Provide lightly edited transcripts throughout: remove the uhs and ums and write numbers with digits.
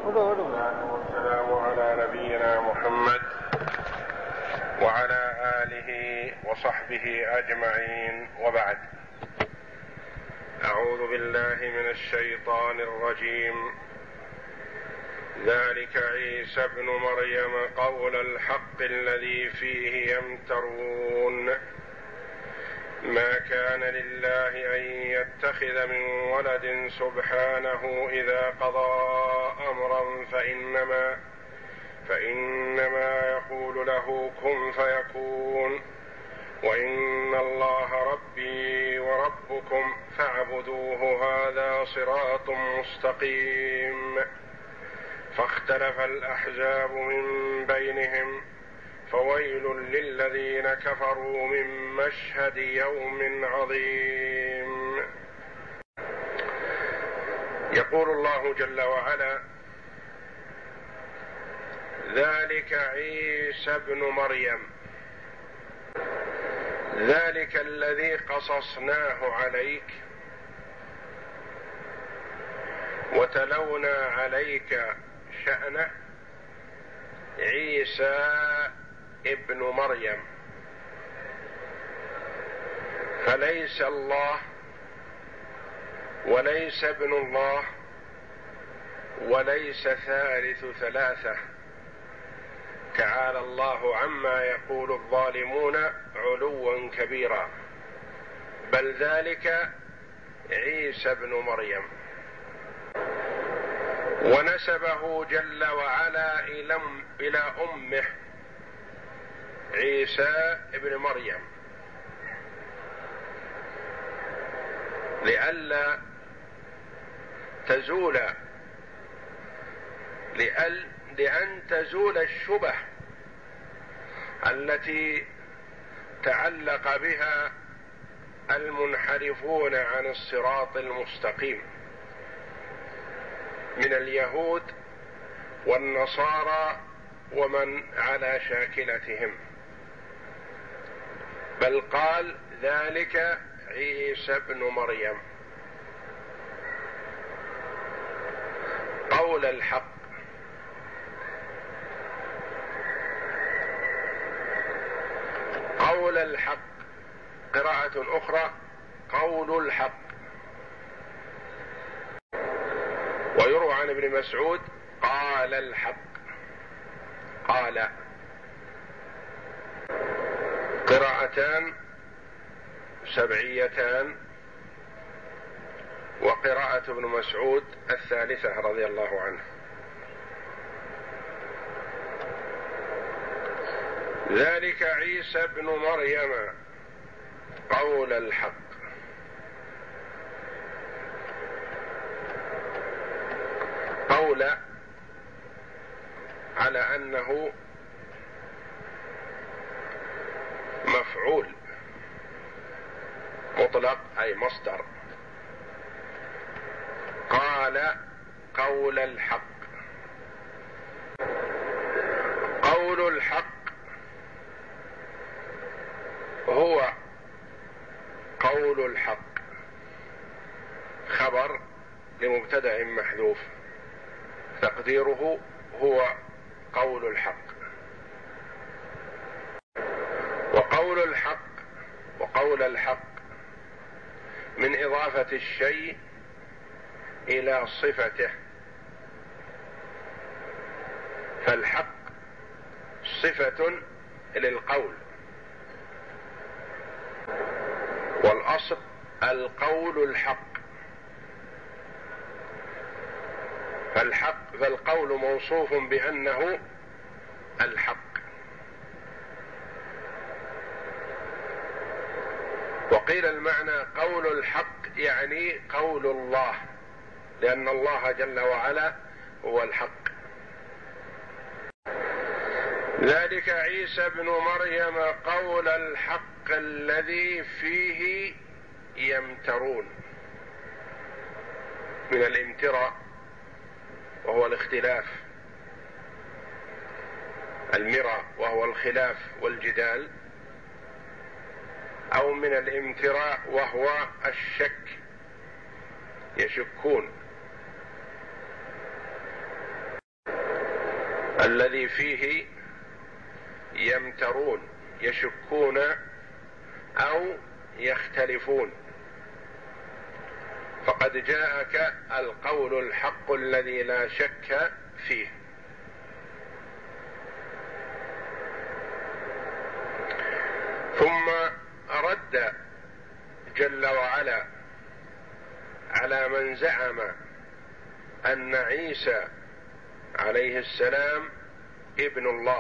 والصلاة والسلام على نبينا محمد وعلى آله وصحبه أجمعين، وبعد. أعوذ بالله من الشيطان الرجيم. ذلك عيسى ابن مريم قول الحق الذي فيه يمترون، ما كان لله أن يتخذ من ولد سبحانه إذا قضى أمرا فإنما يقول له كن فيكون، وإن الله ربي وربكم فاعبدوه هذا صراط مستقيم. فاختلف الأحزاب من بينهم، فويل للذين كفروا من مشهد يوم عظيم. يقول الله جل وعلا: ذلك عيسى ابن مريم، ذلك الذي قصصناه عليك وتلونا عليك شأنه، عيسى ابن مريم، فليس الله وليس ابن الله وليس ثالث ثلاثة، تعالى الله عما يقول الظالمون علوا كبيرا، بل ذلك عيسى ابن مريم. ونسبه جل وعلا إلى أمه عيسى ابن مريم، لأن تزول الشبه التي تعلق بها المنحرفون عن الصراط المستقيم من اليهود والنصارى ومن على شاكلتهم، بل قال ذلك عيسى ابن مريم قول الحق. قول الحق، قراءة أخرى قول الحق. ويروى عن ابن مسعود قال الحق، قال. قراءتان سبعيتان، وقراءة ابن مسعود الثالثة رضي الله عنه. ذلك عيسى ابن مريم قول الحق. قول على أنه مفعول مطلق أي مصدر. قال قول الحق. قول الحق هو قول الحق، خبر لمبتدأ محذوف، تقديره هو قول الحق. وقول الحق وقول الحق من إضافة الشيء إلى صفته، فالحق صفة للقول، والأصل القول الحق، فالقول موصوف بأنه الحق. وقيل المعنى قول الحق يعني قول الله، لأن الله جل وعلا هو الحق. ذلك عيسى ابن مريم قول الحق الذي فيه يمترون، من الامتراء وهو الاختلاف، المرى وهو الخلاف والجدال، أو من الامتراء وهو الشك، يشكون. الذي فيه يمترون يشكون أو يختلفون، فقد جاءك القول الحق الذي لا شك فيه. ثم رد جل وعلا على من زعم أن عيسى عليه السلام ابن الله،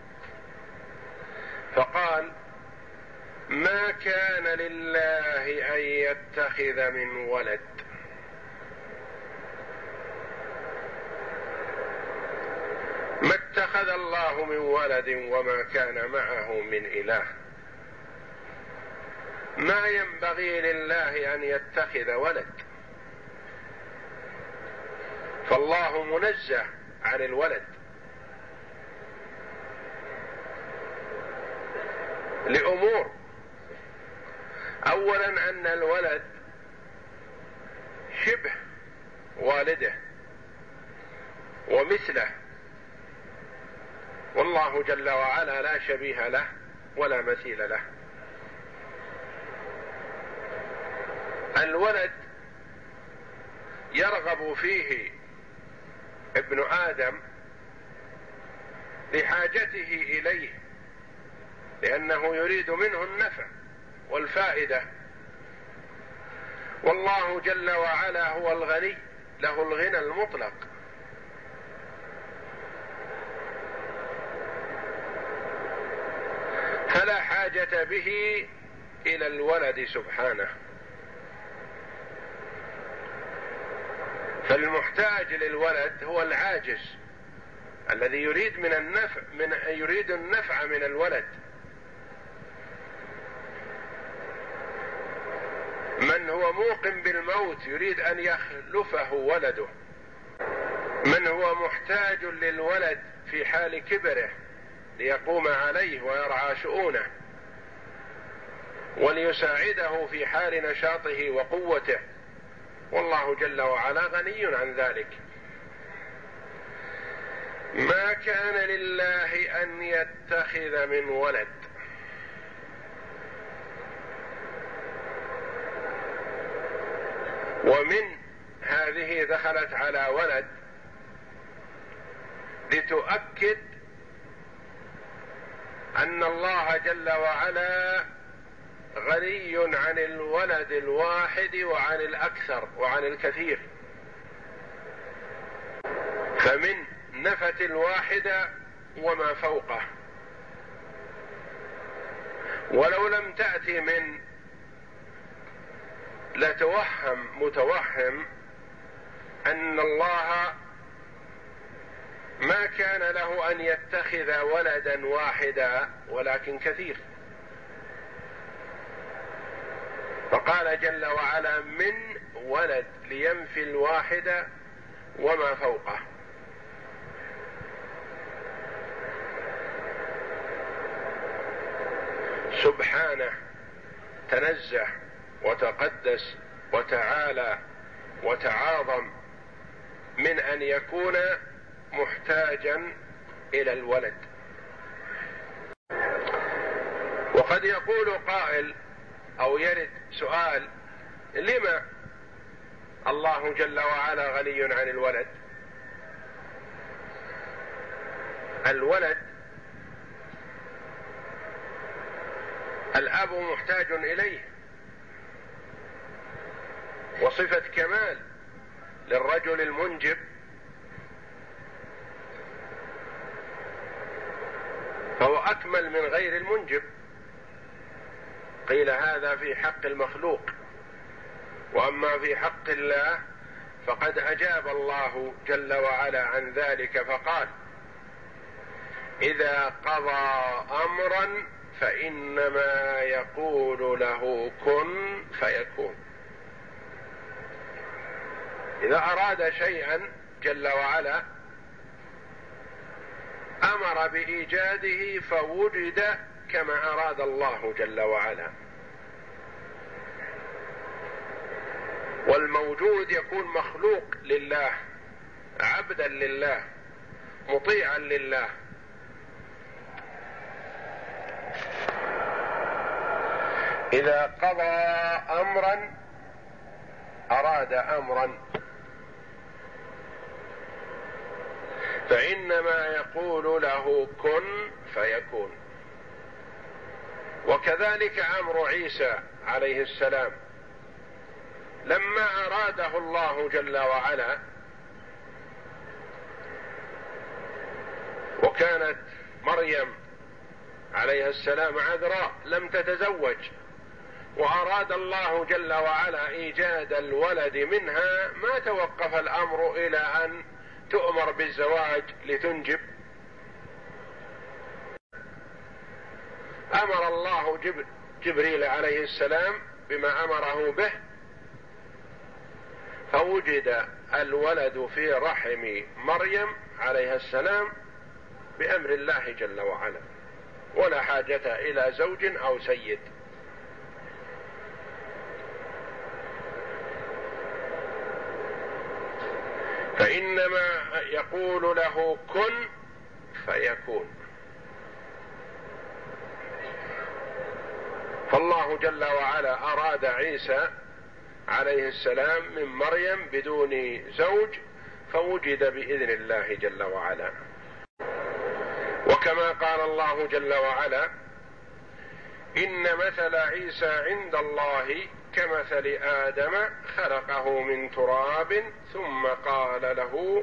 فقال: ما كان لله أن يتخذ من ولد، ما اتخذ الله من ولد وما كان معه من إله، ما ينبغي لله أن يتخذ ولد، فالله منزه عن الولد لأمور: أولا أن الولد شبه والده ومثله، والله جل وعلا لا شبيه له ولا مثيل له. الولد يرغب فيه ابن آدم لحاجته إليه، لأنه يريد منه النفع والفائدة، والله جل وعلا هو الغني، له الغنى المطلق، فلا حاجة به إلى الولد سبحانه. فالمحتاج للولد هو العاجز الذي يريد يريد النفع من الولد. من هو موقن بالموت يريد أن يخلفه ولده، من هو محتاج للولد في حال كبره ليقوم عليه ويرعى شؤونه وليساعده في حال نشاطه وقوته، والله جل وعلا غني عن ذلك. ما كان لله أن يتخذ من ولد، ومن هذه دخلت على ولد لتؤكد أن الله جل وعلا غني عن الولد الواحد وعن الأكثر وعن الكثير، فمن نفت الواحدة وما فوقه. ولو لم تأتي من لتوهم متوهم أن الله ما كان له أن يتخذ ولدا واحدا ولكن كثير، فقال جل وعلا من ولد لينفي الواحد وما فوقه. سبحانه تنزه وتقدس وتعالى وتعاظم من أن يكون محتاجا إلى الولد. وقد يقول قائل أو يرد سؤال: لما الله جل وعلا غني عن الولد؟ الولد الأب محتاج إليه، وصفة كمال للرجل المنجب فهو أكمل من غير المنجب. قيل هذا في حق المخلوق، وأما في حق الله فقد أجاب الله جل وعلا عن ذلك فقال: إذا قضى أمرا فإنما يقول له كن فيكون. إذا أراد شيئا جل وعلا أمر بإيجاده فوجد كما أراد الله جل وعلا، والموجود يكون مخلوق لله عبدا لله، مطيعا لله. إذا قضى أمرا أراد أمرا فإنما يقول له كن فيكون. وكذلك أمر عيسى عليه السلام لما أراده الله جل وعلا، وكانت مريم عليها السلام عذراء لم تتزوج، وأراد الله جل وعلا إيجاد الولد منها، ما توقف الأمر إلى أن تؤمر بالزواج لتنجب. أمر الله جبريل عليه السلام بما أمره به، فوجد الولد في رحم مريم عليها السلام بأمر الله جل وعلا، ولا حاجة إلى زوج أو سيد. فإنما يقول له كن فيكون. فالله جل وعلا أراد عيسى عليه السلام من مريم بدون زوج، فوجد بإذن الله جل وعلا. وكما قال الله جل وعلا: إن مثل عيسى عند الله كمثل آدم خلقه من تراب ثم قال له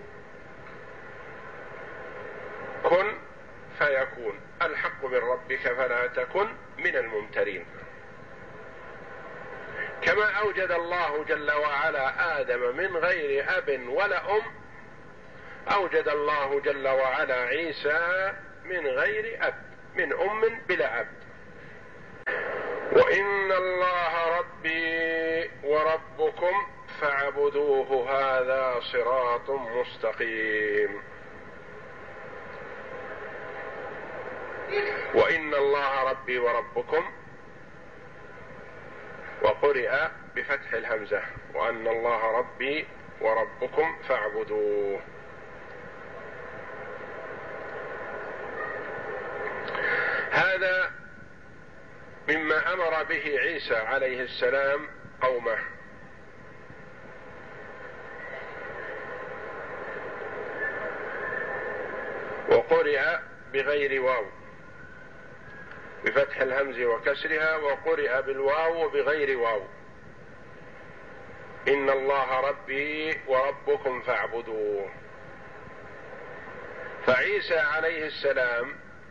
كن فيكون. الحق من ربك فلا تكن من الممترين. كما أوجد الله جل وعلا آدم من غير أب ولا أم، أوجد الله جل وعلا عيسى من غير أب، من أم بلا أب. وإن الله ربي وربكم فاعبدوه هذا صراط مستقيم. وإن الله ربي وربكم، وقرئ بفتح الهمزة، وأن الله ربي وربكم فاعبدوه. هذا مما أمر به عيسى عليه السلام قومه. وقرئ بغير واو بفتح الهمز وكسرها، وقرئ بالواو وبغير واو. إن الله ربي وربكم فاعبدوه. فعيسى عليه السلام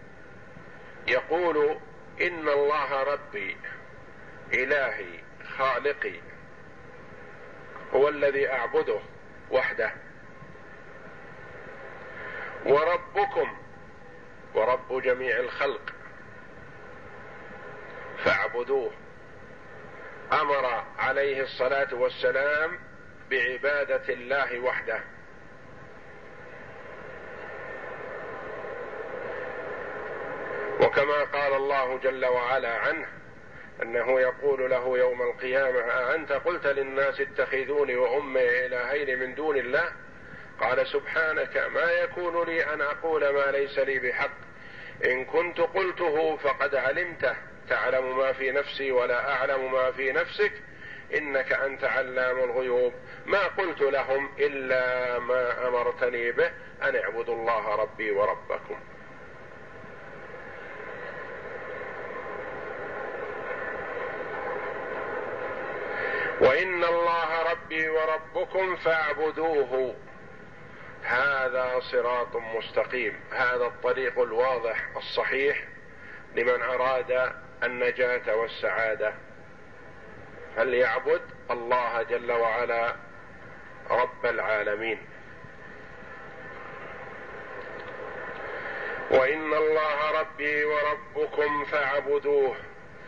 يقول: إن الله ربي، إلهي خالقي، هو الذي أعبده وحده، وربكم ورب جميع الخلق فاعبدوه. أمر عليه الصلاة والسلام بعبادة الله وحده. وكما قال الله جل وعلا عنه أنه يقول له يوم القيامة: أأنت قلت للناس اتخذوني وأمي إلهين من دون الله؟ قال: سبحانك، ما يكون لي أن أقول ما ليس لي بحق، إن كنت قلته فقد علمته، تعلم ما في نفسي ولا أعلم ما في نفسك، إنك أنت علام الغيوب. ما قلت لهم إلا ما أمرتني به، أن اعبدوا الله ربي وربكم. وإن الله ربي وربكم فاعبدوه هذا صراط مستقيم. هذا الطريق الواضح الصحيح لمن أراد النجاة والسعادة، فليعبد الله جل وعلا رب العالمين. وإن الله ربي وربكم فاعبدوه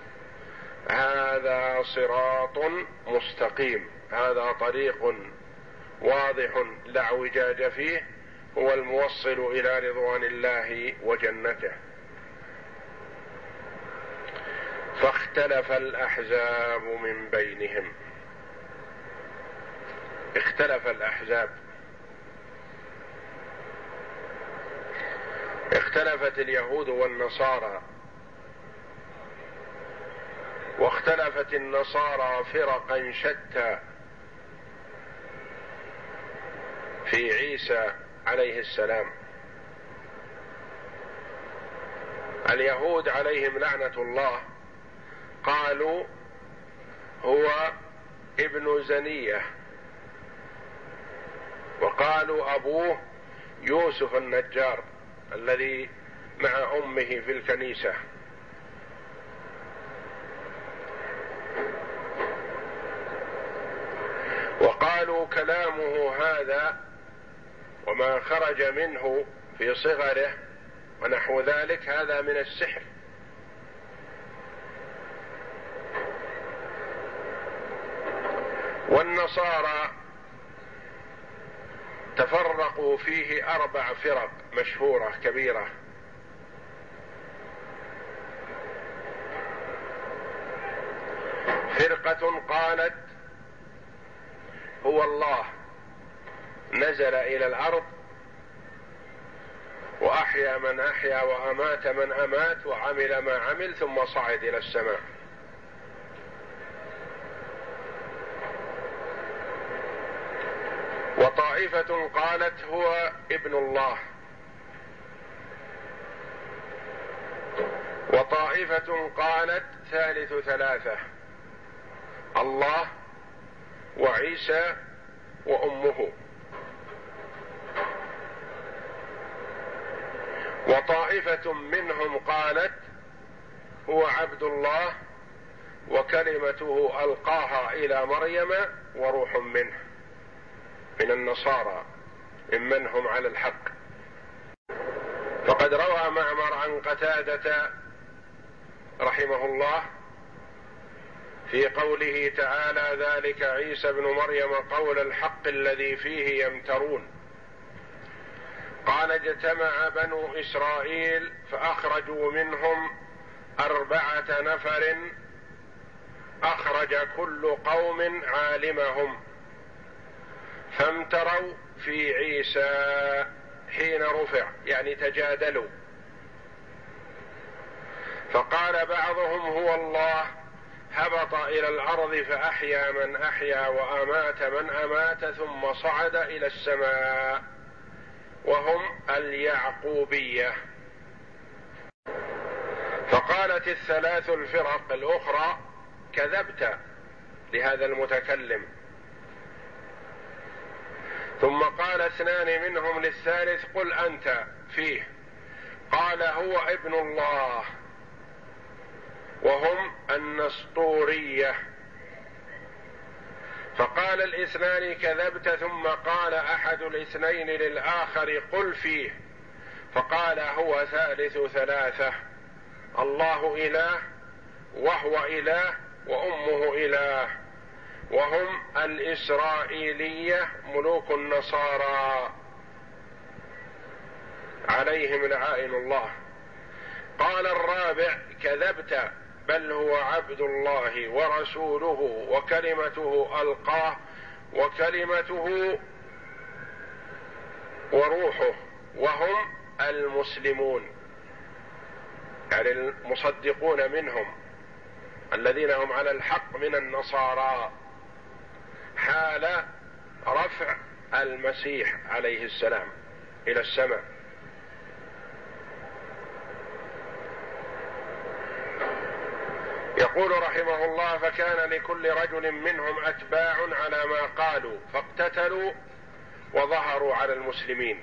هذا صراط مستقيم. هذا طريق واضح لا اعوجاج فيه، هو الموصل إلى رضوان الله وجنته. فاختلف الأحزاب من بينهم. اختلف الأحزاب اختلفت اليهود والنصارى، واختلفت النصارى فرقا شتى في عيسى عليه السلام. اليهود عليهم لعنة الله قالوا هو ابن زنية، وقالوا أبوه يوسف النجار الذي مع أمه في الكنيسة. وقالوا كلامه هذا وما خرج منه في صغره ونحو ذلك هذا من السحر. والنصارى تفرقوا فيه 4 فرق مشهورة كبيرة. فرقة قالت هو الله نزل إلى الأرض وأحيا من أحيا وأمات من أمات وعمل ما عمل ثم صعد إلى السماء. وطائفة قالت هو ابن الله. وطائفة قالت ثالث ثلاثة، الله وعيسى وأمه. وطائفة منهم قالت هو عبد الله وكلمته ألقاها إلى مريم وروح منه، من النصارى ممن هم على الحق. فقد روى معمر عن قتادة رحمه الله في قوله تعالى ذلك عيسى ابن مريم قول الحق الذي فيه يمترون، قال اجتمع بنو إسرائيل فأخرجوا منهم 4 نفر أخرج كل قوم عالمهم، فامتروا في عيسى حين رفع، يعني تجادلوا. فقال بعضهم هو الله هبط إلى الأرض فأحيا من أحيا وأمات من أمات ثم صعد إلى السماء، وهم اليعقوبية. فقالت 3 الفرق الأخرى كذبت لهذا المتكلم. ثم قال 2 منهم للثالث قل أنت فيه، قال هو ابن الله، وهم النسطورية. فقال 2 كذبت. ثم قال أحد 2 للآخر قل فيه، فقال هو ثالث ثلاثة، الله إله وهو إله وأمه إله، وهم الإسرائيلية ملوك النصارى عليهم لعائن الله. قال الرابع كذبت، بل هو عبد الله ورسوله وكلمته ألقاه وكلمته وروحه، وهم المسلمون، يعني المصدقون منهم الذين هم على الحق من النصارى حال رفع المسيح عليه السلام إلى السماء. يقول رحمه الله فكان لكل رجل منهم أتباع على ما قالوا فاقتتلوا وظهروا على المسلمين،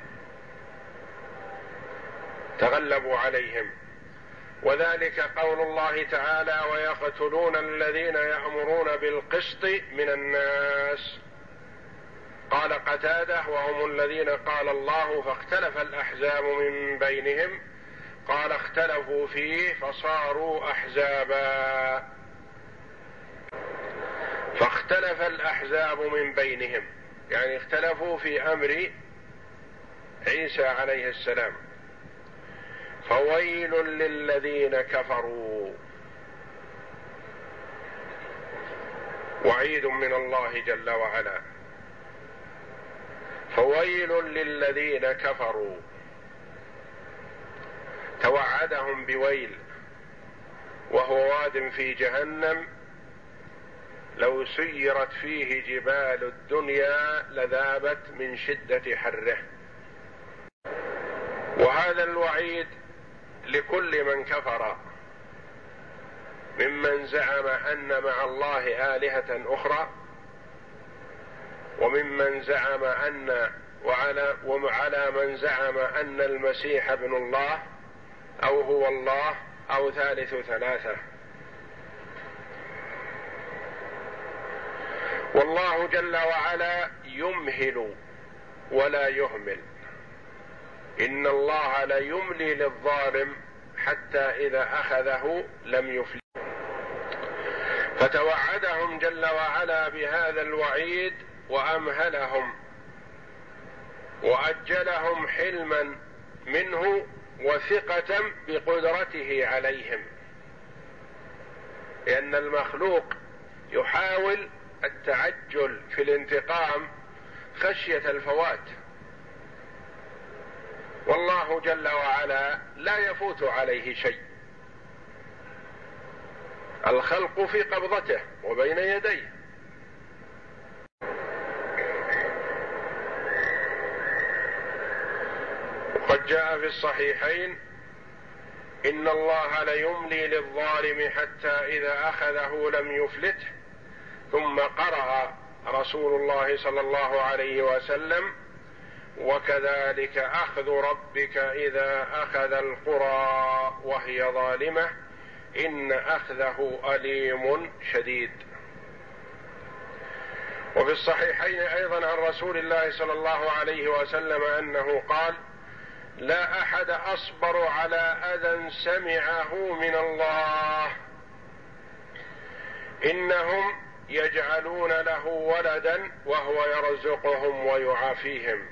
تغلبوا عليهم. وذلك قول الله تعالى ويقتلون الذين يأمرون بالقسط من الناس. قال قتادة وهم الذين قال الله فاختلف الأحزاب من بينهم، قال اختلفوا فيه فصاروا أحزابا. فاختلف الأحزاب من بينهم، يعني اختلفوا في أمر عيسى عليه السلام. فويل للذين كفروا، وعيد من الله جل وعلا. فويل للذين كفروا توعدهم بويل، وهو واد في جهنم لو سيرت فيه جبال الدنيا لذابت من شدة حره. وهذا الوعيد لكل من كفر ممن زعم أن مع الله آلهة أخرى، وممن زعم أن وعلى من زعم أن المسيح ابن الله أو هو الله أو ثالث ثلاثة. والله جل وعلا يمهل ولا يهمل، إن الله لا يملي للظالم حتى إذا أخذه لم يفلت. فتوعدهم جل وعلا بهذا الوعيد وأمهلهم وأجلهم حلما منه وثقة بقدرته عليهم، لأن المخلوق يحاول التعجل في الانتقام خشية الفوات، والله جل وعلا لا يفوت عليه شيء، الخلق في قبضته وبين يديه. وقد جاء في الصحيحين: إن الله ليملي للظالم حتى إذا أخذه لم يفلته. ثم قرأ رسول الله صلى الله عليه وسلم: وكذلك أخذ ربك إذا أخذ القرى وهي ظالمة إن أخذه أليم شديد. وفي الصحيحين أيضا عن رسول الله صلى الله عليه وسلم أنه قال: لا أحد أصبر على أذى سمعه من الله، إنهم يجعلون له ولدا وهو يرزقهم ويعافيهم.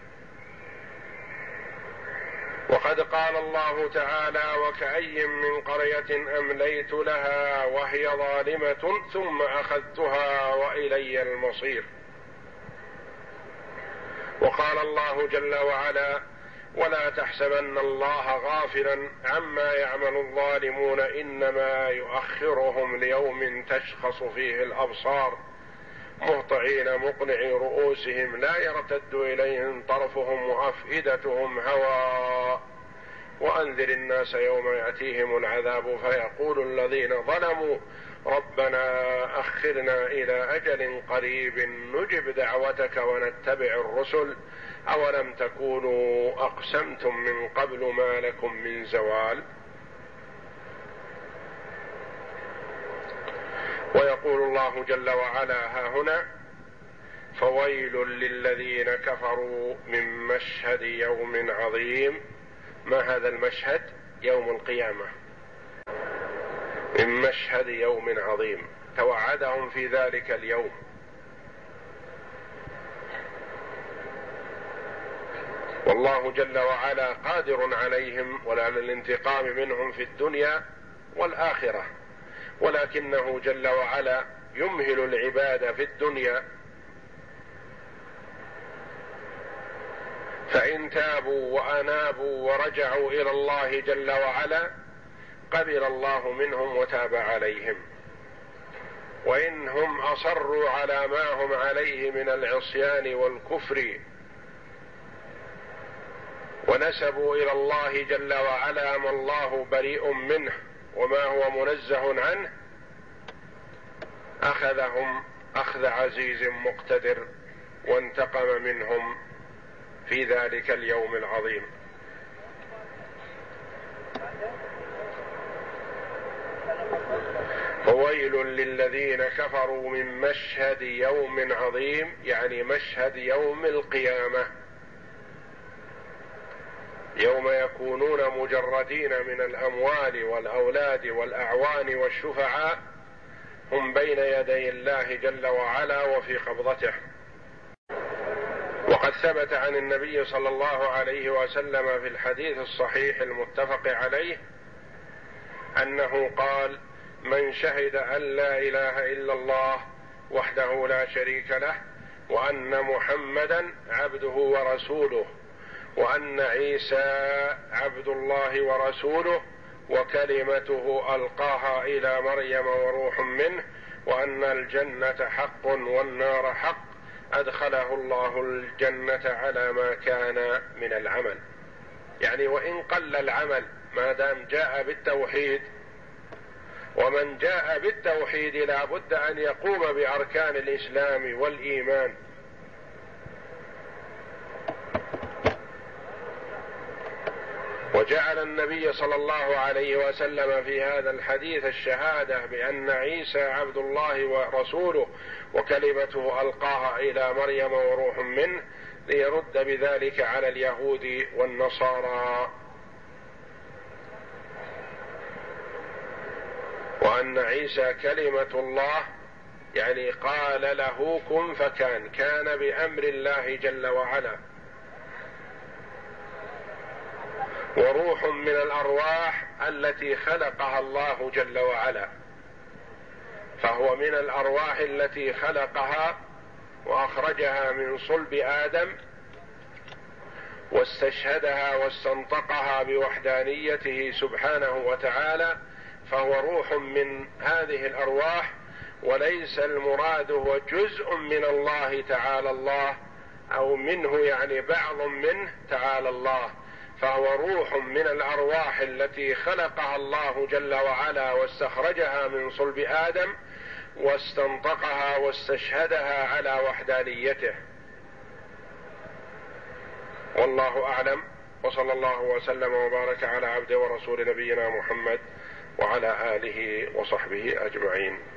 وقد قال الله تعالى: وكأي من قرية أمليت لها وهي ظالمة ثم أخذتها وإلي المصير. وقال الله جل وعلا: ولا تحسبن الله غافلا عما يعمل الظالمون إنما يؤخرهم ليوم تشخص فيه الأبصار مهطعين مقنعي رؤوسهم لا يرتد إليهم طرفهم وأفئدتهم هواء وأنذر الناس يوم يأتيهم العذاب فيقول الذين ظلموا ربنا أخرنا إلى أجل قريب نجب دعوتك ونتبع الرسل أولم تكونوا أقسمتم من قبل ما لكم من زوال. ويقول الله جل وعلا ها هنا: فويل للذين كفروا من مشهد يوم عظيم. ما هذا المشهد؟ يوم القيامة، من مشهد يوم عظيم توعدهم في ذلك اليوم. والله جل وعلا قادر عليهم وعلى الانتقام منهم في الدنيا والآخرة، ولكنه جل وعلا يمهل العباد في الدنيا، فإن تابوا وأنابوا ورجعوا إلى الله جل وعلا قبل الله منهم وتاب عليهم، وإن هم أصروا على ما هم عليه من العصيان والكفر ونسبوا إلى الله جل وعلا ما الله بريء منه وما هو منزه عنه، أخذهم أخذ عزيز مقتدر وانتقم منهم في ذلك اليوم العظيم. فويل للذين كفروا من مشهد يوم عظيم، يعني مشهد يوم القيامة، يوم يكونون مجردين من الأموال والأولاد والأعوان والشفعاء، هم بين يدي الله جل وعلا وفي قبضته. وقد ثبت عن النبي صلى الله عليه وسلم في الحديث الصحيح المتفق عليه أنه قال: من شهد أن لا إله إلا الله وحده لا شريك له وأن محمدا عبده ورسوله وأن عيسى عبد الله ورسوله وكلمته ألقاها إلى مريم وروح منه، وأن الجنة حق والنار حق، أدخله الله الجنة على ما كان من العمل. يعني وإن قل العمل ما دام جاء بالتوحيد، ومن جاء بالتوحيد لا بد أن يقوم بأركان الإسلام والإيمان. وجعل النبي صلى الله عليه وسلم في هذا الحديث الشهادة بأن عيسى عبد الله ورسوله وكلمته ألقاها إلى مريم وروح منه، ليرد بذلك على اليهود والنصارى. وأن عيسى كلمة الله، يعني قال له كن فكان، كان بأمر الله جل وعلا، وروح من الأرواح التي خلقها الله جل وعلا، فهو من الأرواح التي خلقها وأخرجها من صلب آدم واستشهدها واستنطقها بوحدانيته سبحانه وتعالى، فهو روح من هذه الأرواح، وليس المراد هو جزء من الله تعالى الله، أو منه يعني بعض منه تعالى الله، فهو روح من الأرواح التي خلقها الله جل وعلا واستخرجها من صلب آدم واستنطقها واستشهدها على وحدانيته. والله أعلم، وصلى الله وسلم وبارك على عبده ورسول نبينا محمد وعلى آله وصحبه أجمعين.